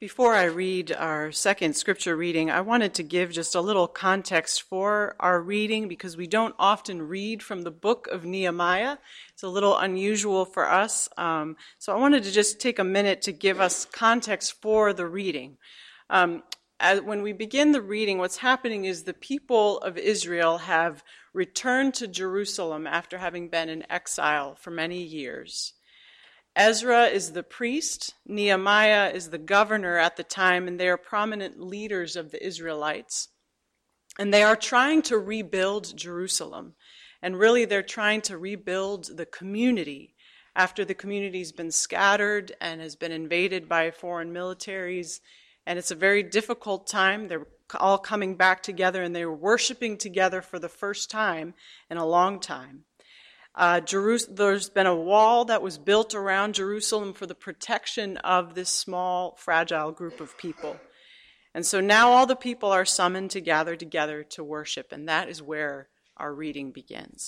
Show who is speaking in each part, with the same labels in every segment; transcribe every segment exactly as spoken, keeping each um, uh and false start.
Speaker 1: Before I read our second scripture reading, I wanted to give just a little context for our reading because we don't often read from the book of Nehemiah. It's a little unusual for us. Um, so I wanted to just take a minute to give us context for the reading. Um, as, when we begin the reading, what's happening is the people of Israel have returned to Jerusalem after having been in exile for many years. Ezra is the priest, Nehemiah is the governor at the time, and they are prominent leaders of the Israelites. And they are trying to rebuild Jerusalem. And really they're trying to rebuild the community after the community's been scattered and has been invaded by foreign militaries. And it's a very difficult time. They're all coming back together and they were worshiping together for the first time in a long time. Uh, Jerus- there's been a wall that was built around Jerusalem for the protection of this small, fragile group of people. And so now all the people are summoned to gather together to worship, and that is where our reading begins.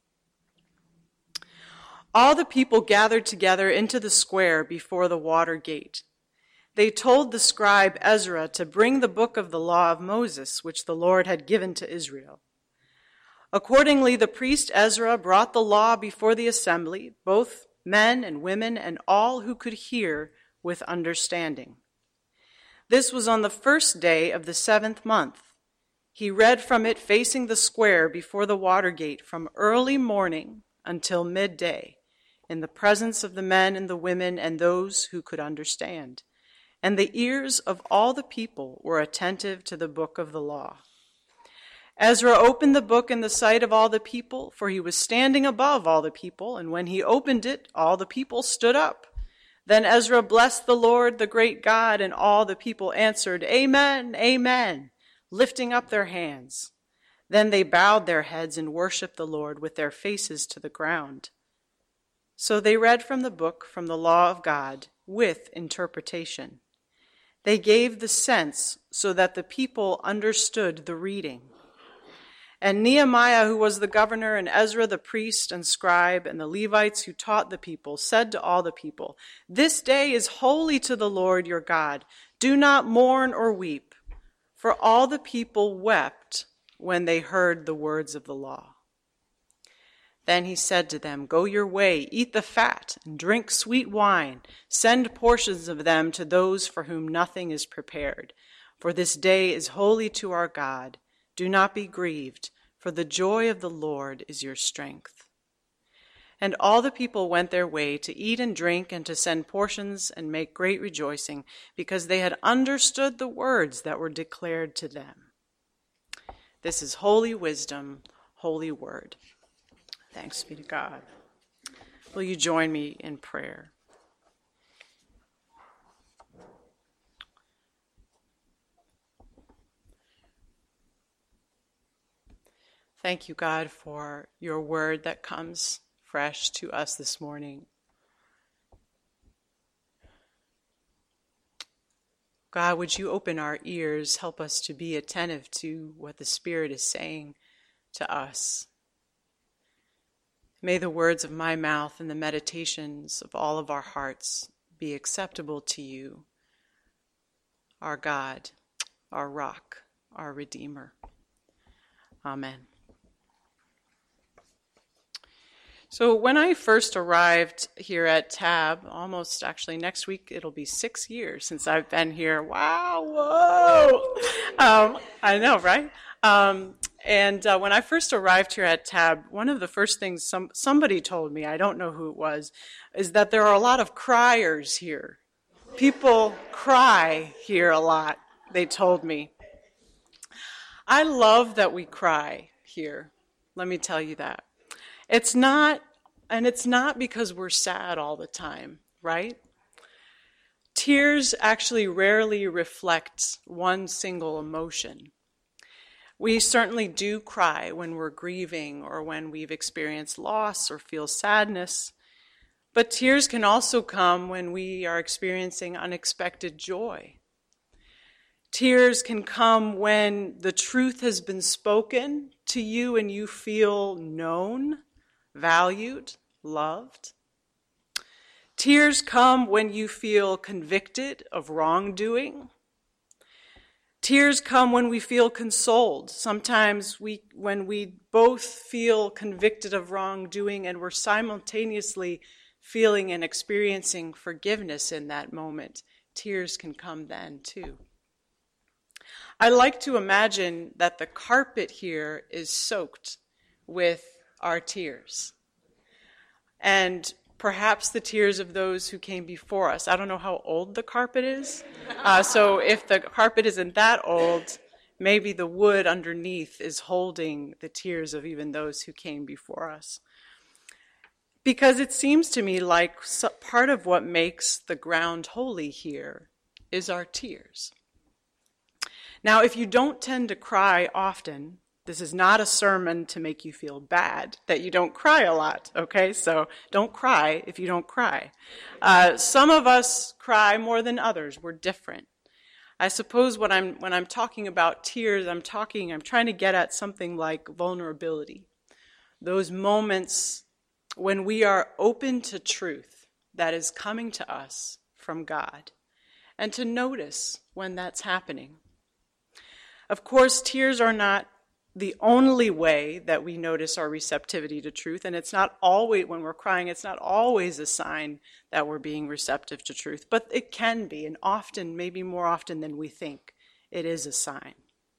Speaker 1: All the people gathered together into the square before the water gate. They told the scribe Ezra to bring the book of the law of Moses, which the Lord had given to Israel. Accordingly, the priest Ezra brought the law before the assembly, both men and women and all who could hear with understanding. This was on the first day of the seventh month. He read from it facing the square before the water gate from early morning until midday, in the presence of the men and the women and those who could understand. And the ears of all the people were attentive to the book of the law. Ezra opened the book in the sight of all the people, for he was standing above all the people, and when he opened it, all the people stood up. Then Ezra blessed the Lord, the great God, and all the people answered, Amen, Amen, lifting up their hands. Then they bowed their heads and worshiped the Lord with their faces to the ground. So they read from the book from the law of God with interpretation. They gave the sense so that the people understood the reading. And Nehemiah, who was the governor, and Ezra the priest and scribe, and the Levites who taught the people, said to all the people, This day is holy to the Lord your God. Do not mourn or weep. For all the people wept when they heard the words of the law. Then he said to them, Go your way, eat the fat, and drink sweet wine. Send portions of them to those for whom nothing is prepared. For this day is holy to our God. Do not be grieved, for the joy of the Lord is your strength. And all the people went their way to eat and drink and to send portions and make great rejoicing, because they had understood the words that were declared to them. This is holy wisdom, holy word. Thanks be to God. Will you join me in prayer? Thank you, God, for your word that comes fresh to us this morning. God, would you open our ears, help us to be attentive to what the Spirit is saying to us. May the words of my mouth and the meditations of all of our hearts be acceptable to you, our God, our rock, our Redeemer. Amen. So when I first arrived here at Tab, almost actually next week, it'll be six years since I've been here. Wow, whoa! Um, I know, right? Um, and uh, when I first arrived here at Tab, one of the first things some somebody told me, I don't know who it was, is that there are a lot of criers here. People cry here a lot, they told me. I love that we cry here. Let me tell you that. It's not, and it's not because we're sad all the time, right? Tears actually rarely reflect one single emotion. We certainly do cry when we're grieving or when we've experienced loss or feel sadness, but tears can also come when we are experiencing unexpected joy. Tears can come when the truth has been spoken to you and you feel known, valued, loved. Tears come when you feel convicted of wrongdoing. Tears come when we feel consoled. Sometimes we, when we both feel convicted of wrongdoing and we're simultaneously feeling and experiencing forgiveness in that moment, tears can come then too. I like to imagine that the carpet here is soaked with our tears. And perhaps the tears of those who came before us. I don't know how old the carpet is. Uh, so if the carpet isn't that old, maybe the wood underneath is holding the tears of even those who came before us. Because it seems to me like part of what makes the ground holy here is our tears. Now, if you don't tend to cry often, this is not a sermon to make you feel bad that you don't cry a lot, okay? So don't cry if you don't cry. Uh, some of us cry more than others. We're different. I suppose when I'm when I'm talking about tears, I'm talking, I'm trying to get at something like vulnerability. Those moments when we are open to truth that is coming to us from God, and to notice when that's happening. Of course, tears are not the only way that we notice our receptivity to truth, and it's not always, when we're crying, it's not always a sign that we're being receptive to truth, but it can be, and often, maybe more often than we think, it is a sign.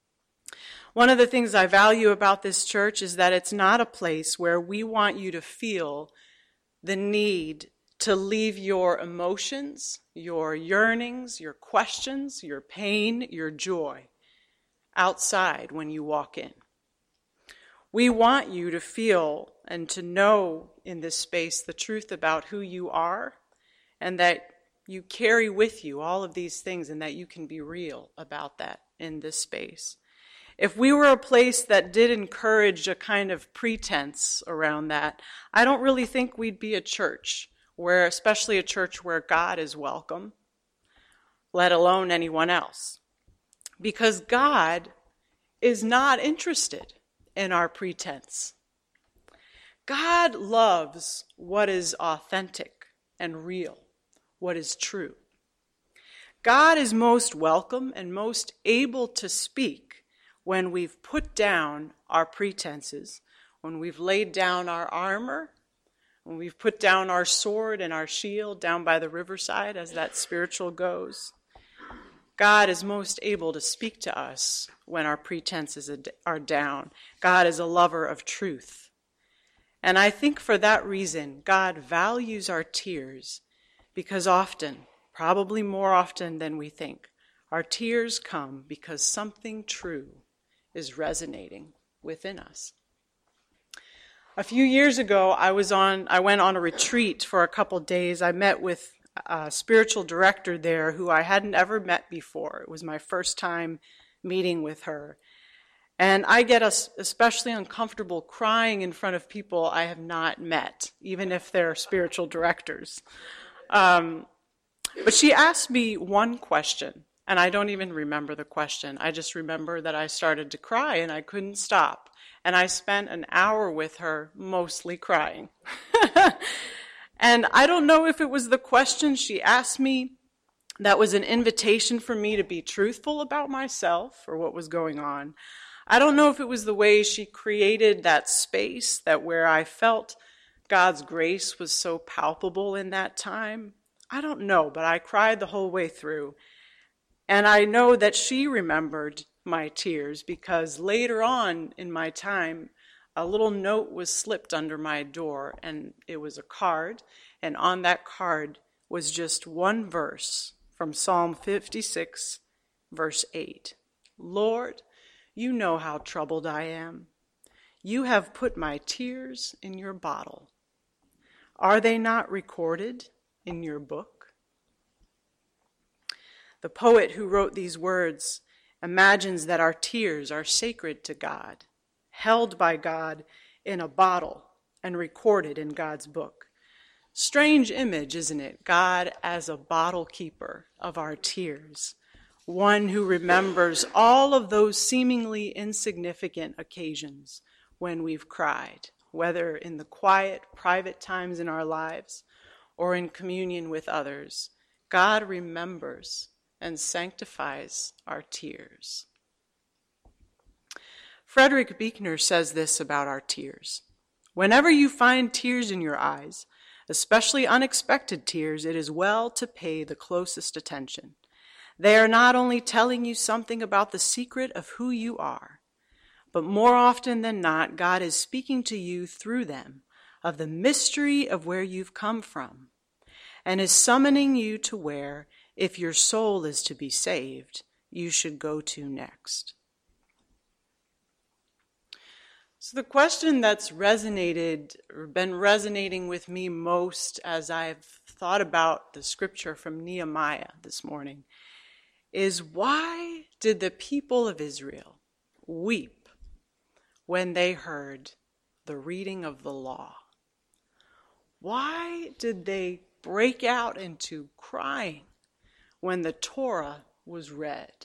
Speaker 1: One of the things I value about this church is that it's not a place where we want you to feel the need to leave your emotions, your yearnings, your questions, your pain, your joy outside when you walk in. We want you to feel and to know in this space the truth about who you are, and that you carry with you all of these things, and that you can be real about that in this space. If we were a place that did encourage a kind of pretense around that, I don't really think we'd be a church, where, especially a church where God is welcome, let alone anyone else. Because God is not interested in our pretense. God loves what is authentic and real, what is true. God is most welcome and most able to speak when we've put down our pretenses, when we've laid down our armor, when we've put down our sword and our shield down by the riverside, as that spiritual goes. God is most able to speak to us when our pretenses are down. God is a lover of truth. And I think for that reason, God values our tears, because often, probably more often than we think, our tears come because something true is resonating within us. A few years ago, I was on, I went on a retreat for a couple days. I met with a spiritual director there who I hadn't ever met before. It was my first time meeting with her. And I get especially uncomfortable crying in front of people I have not met, even if they're spiritual directors. Um, but she asked me one question, and I don't even remember the question. I just remember that I started to cry and I couldn't stop. And I spent an hour with her mostly crying. And I don't know if it was the question she asked me that was an invitation for me to be truthful about myself or what was going on. I don't know if it was the way she created that space, that where I felt God's grace was so palpable in that time. I don't know, but I cried the whole way through. And I know that she remembered my tears, because later on in my time, a little note was slipped under my door, and it was a card, and on that card was just one verse from Psalm fifty-six, verse eight. Lord, you know how troubled I am. You have put my tears in your bottle. Are they not recorded in your book? The poet who wrote these words imagines that our tears are sacred to God, held by God in a bottle and recorded in God's book. Strange image, isn't it? God as a bottle keeper of our tears, one who remembers all of those seemingly insignificant occasions when we've cried, whether in the quiet, private times in our lives or in communion with others, God remembers and sanctifies our tears. Frederick Buechner says this about our tears. Whenever you find tears in your eyes, especially unexpected tears, it is well to pay the closest attention. They are not only telling you something about the secret of who you are, but more often than not, God is speaking to you through them of the mystery of where you've come from, and is summoning you to where, if your soul is to be saved, you should go to next. So the question that's resonated, or been resonating with me most as I've thought about the scripture from Nehemiah this morning, is why did the people of Israel weep when they heard the reading of the law? Why did they break out into crying when the Torah was read?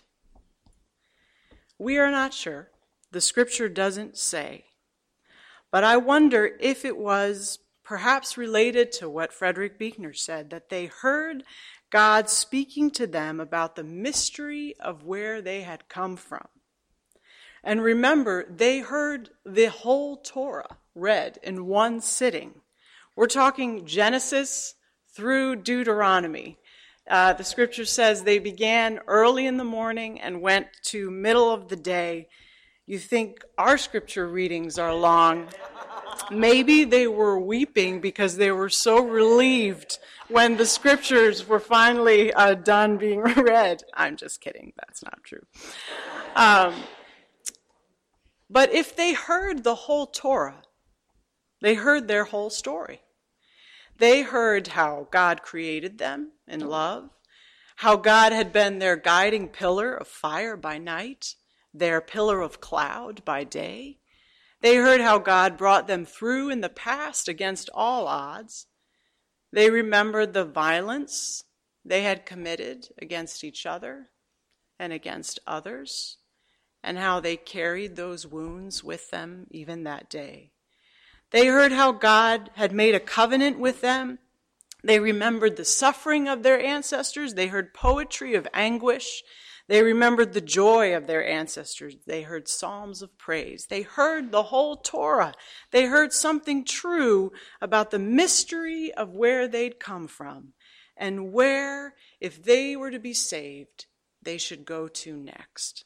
Speaker 1: We are not sure. The scripture doesn't say. But I wonder if it was perhaps related to what Frederick Buechner said, that they heard God speaking to them about the mystery of where they had come from. And remember, they heard the whole Torah read in one sitting. We're talking Genesis through Deuteronomy. Uh, the scripture says they began early in the morning and went to middle of the day. You think our scripture readings are long. Maybe they were weeping because they were so relieved when the scriptures were finally uh, done being read. I'm just kidding. That's not true. Um, but if they heard the whole Torah, they heard their whole story. They heard how God created them in love, how God had been their guiding pillar of fire by night, their pillar of cloud by day. They heard how God brought them through in the past against all odds. They remembered the violence they had committed against each other and against others, and how they carried those wounds with them even that day. They heard how God had made a covenant with them. They remembered the suffering of their ancestors. They heard poetry of anguish. They remembered the joy of their ancestors. They heard psalms of praise. They heard the whole Torah. They heard something true about the mystery of where they'd come from and where, if they were to be saved, they should go to next.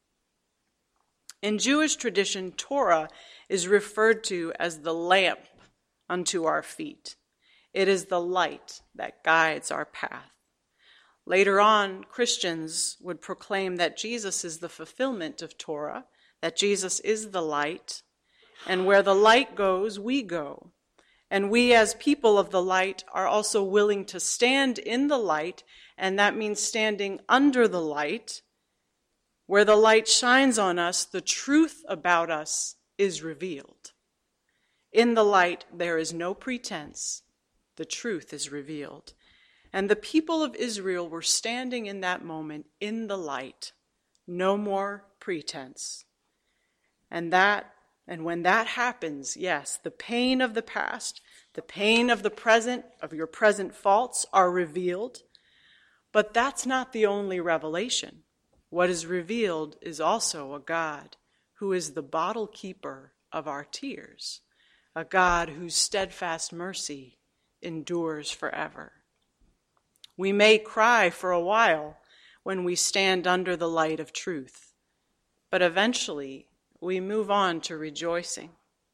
Speaker 1: In Jewish tradition, Torah is referred to as the lamp unto our feet. It is the light that guides our path. Later on, Christians would proclaim that Jesus is the fulfillment of Torah, that Jesus is the light, and where the light goes, we go. And we as people of the light are also willing to stand in the light, and that means standing under the light. Where the light shines on us, the truth about us is revealed. In the light, there is no pretense. The truth is revealed. And the people of Israel were standing in that moment in the light. No more pretense. And that, and when that happens, yes, the pain of the past, the pain of the present, of your present faults are revealed. But that's not the only revelation. What is revealed is also a God who is the bottle keeper of our tears, a God whose steadfast mercy endures forever. We may cry for a while when we stand under the light of truth, but eventually we move on to rejoicing.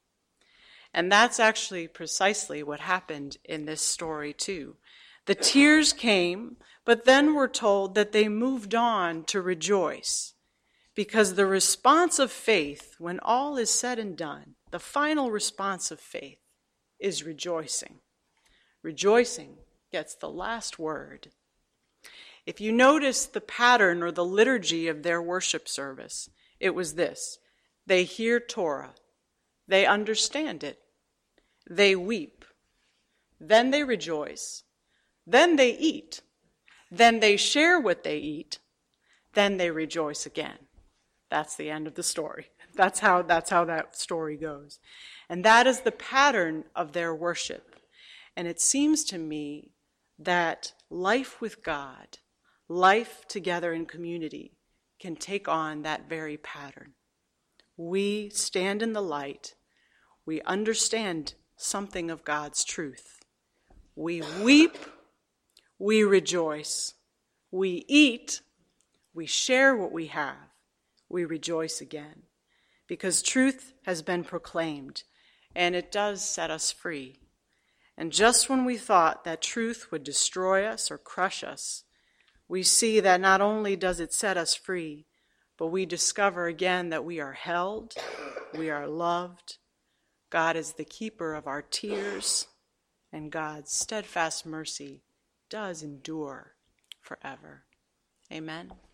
Speaker 1: And that's actually precisely what happened in this story too. The tears came, but then we're told that they moved on to rejoice, because the response of faith, when all is said and done, the final response of faith is rejoicing. Rejoicing gets the last word. If you notice the pattern or the liturgy of their worship service, it was this. They hear Torah. They understand it. They weep. Then they rejoice. Then they eat. Then they share what they eat. Then they rejoice again. That's the end of the story. That's how, that's how that story goes. And that is the pattern of their worship. And it seems to me that life with God, life together in community, can take on that very pattern. We stand in the light. We understand something of God's truth. We weep. We rejoice. We eat. We share what we have. We rejoice again. Because truth has been proclaimed, and it does set us free. And just when we thought that truth would destroy us or crush us, we see that not only does it set us free, but we discover again that we are held, we are loved. God is the keeper of our tears, and God's steadfast mercy does endure forever. Amen.